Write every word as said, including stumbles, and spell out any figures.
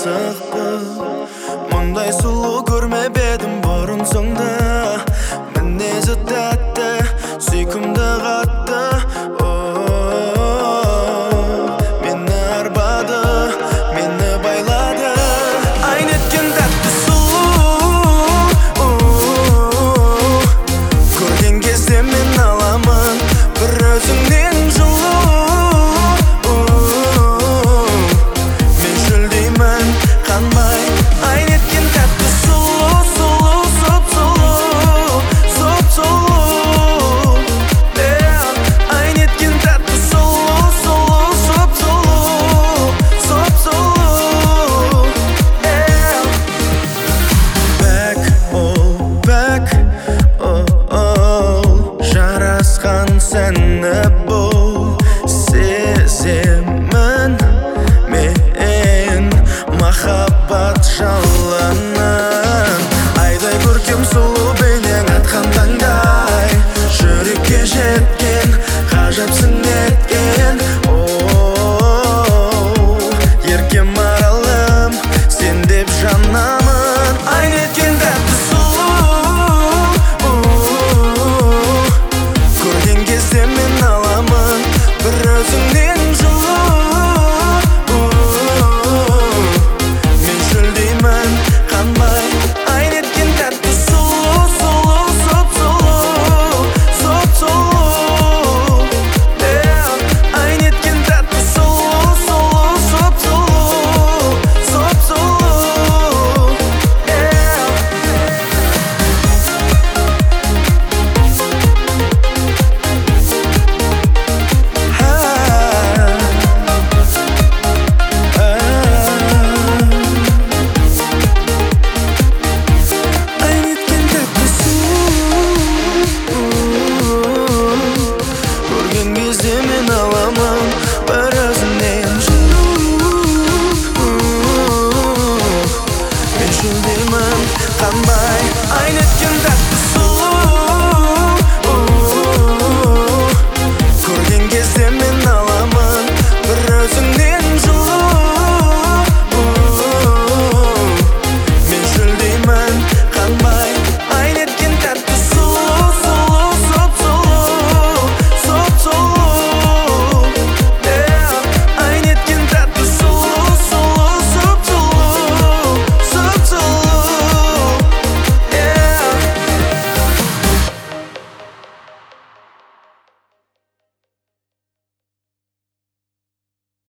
асықпы. Мұндай сұлу көрмеп едім бұрын соңды. Мінезі тәтті, сүйкімді қатты. Мені арбады, мені байлады. Ай неткен тәтті сұлу. Көрген кезде мен аламын бір өзіңнен жылу. Мен жүлдеймін қанбай. Ай неткен тәтті сұлу, сұлу, сұп сұлу, сұп сұлу. Ай неткен тәтті сұлу, сұлу, сұп сұлу, сұп сұлу. Бәк, ол бәк, ол жарасқан сәні бұл. Сеземін мен махаббат жал